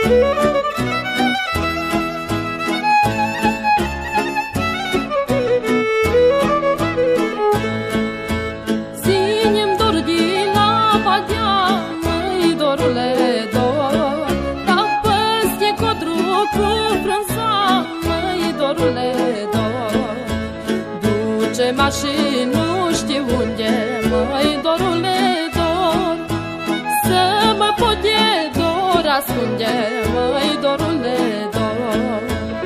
Ține-mi dor din apa dea, măi, dorule, dor. Dar păstie codru cu frunza, măi, dorule, dor. Duce-mă și nu știu unde, măi, dorule, dor. Să mă pot de dor ascunde, măi, dorule, dor.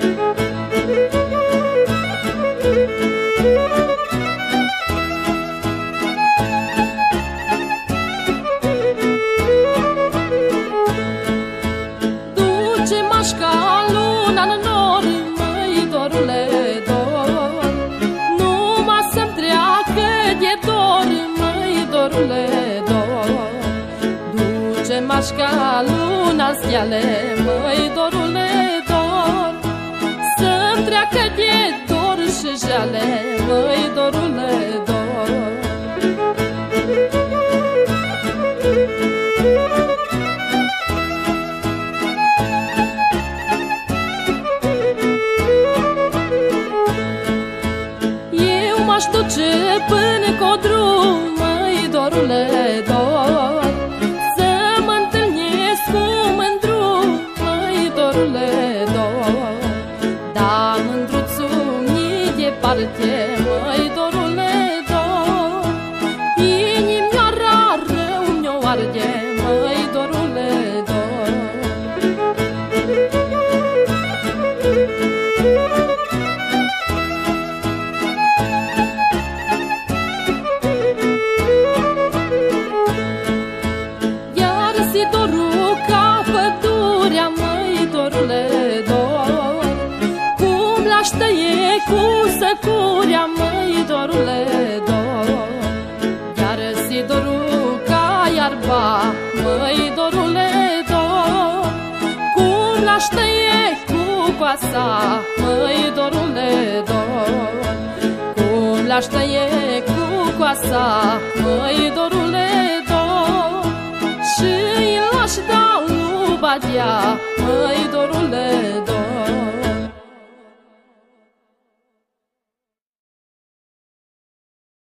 Duce-mă ca luna-n nor, măi, dorule, dor. Numai să-mi treacă de dor, măi, dorule, dor. Duce-mă ca luna-n steale, măi, dorule, dor. Să-mi treacă de dor și jale, măi, dorule, dor. M-aș duce până codru, măi, dorule, dor. Să mă întâlnesc cu mândru, măi, dorule, dor. Da, mândruțul mi-e departe, măi, dorule, dor. Inimioara rău mi-o arde, măi, dorule, dor. Dorul ca pădurea, măi, dorule, dor. Cum l-aș tăie cu săcurea, măi, dorule, dor. Iar-si dorul ca iarba, măi, dorule, dor. Cum l-aș tăie cu coasa, măi, dorule, dor. Cum l-aș tăie cu coasa, măi, dorule, dor. Și l-aș da lui Badea, măi, dorule, dor.